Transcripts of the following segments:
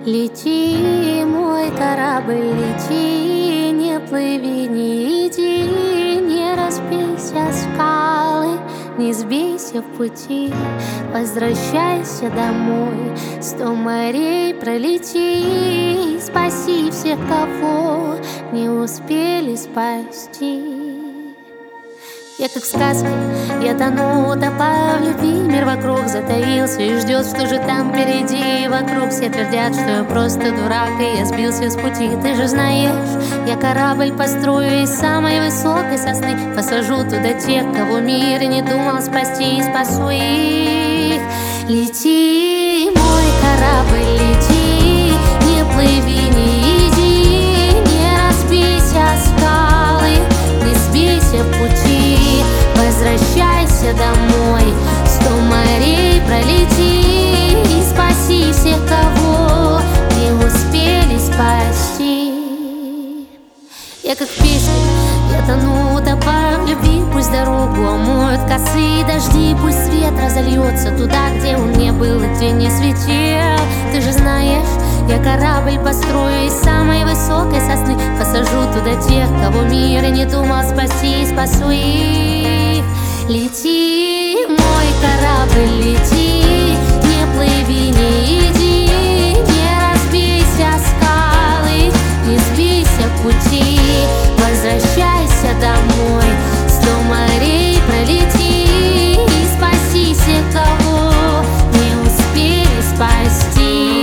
Лети, мой корабль, лети, не плыви, не иди, не разбейся о скалы, не сбейся в пути, возвращайся домой. 100 морей пролети, спаси всех, кого не успели спасти. Я как в сказке, я тону, утопаю в любви. Мир вокруг затаился и ждет, что же там впереди. Вокруг все твердят, что я просто дурак, и я сбился с пути. Ты же знаешь, я корабль построю из самой высокой сосны, посажу туда тех, кого мир и не думал спасти, и спасу их. Лети, мой корабль, лети, не плыви, не иди, не разбейся о скалы, не сбейся в пути, возвращайся домой. 100 морей пролети и спаси всех, кого не успели спасти. Я как в песне, я тону, утопаю в любви. Пусть дорогу омоют косые дожди, пусть свет разольется туда, где он не был и где не светил. Ты же знаешь, я корабль построю из самой высокой сосны, посажу туда тех, кого мир и не думал спасти, и спасу их. Лети, мой корабль, лети, не плыви, не иди, не разбейся о скалы, не сбейся в пути, возвращайся домой. 100 морей пролети и спаси всех, кого не успели спасти.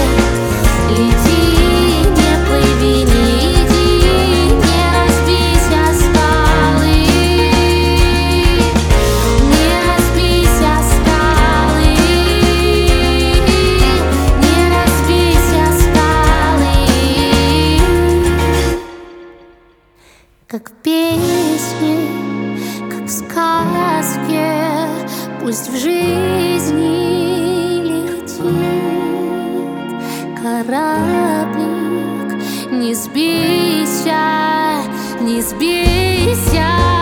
Лети, не плыви, не иди, не разбейся о скалы, не разбейся о скалы, не разбейся о скалы. Как в песне, как в сказке, пусть в жизни летит кораблик, не сбейся, не сбейся.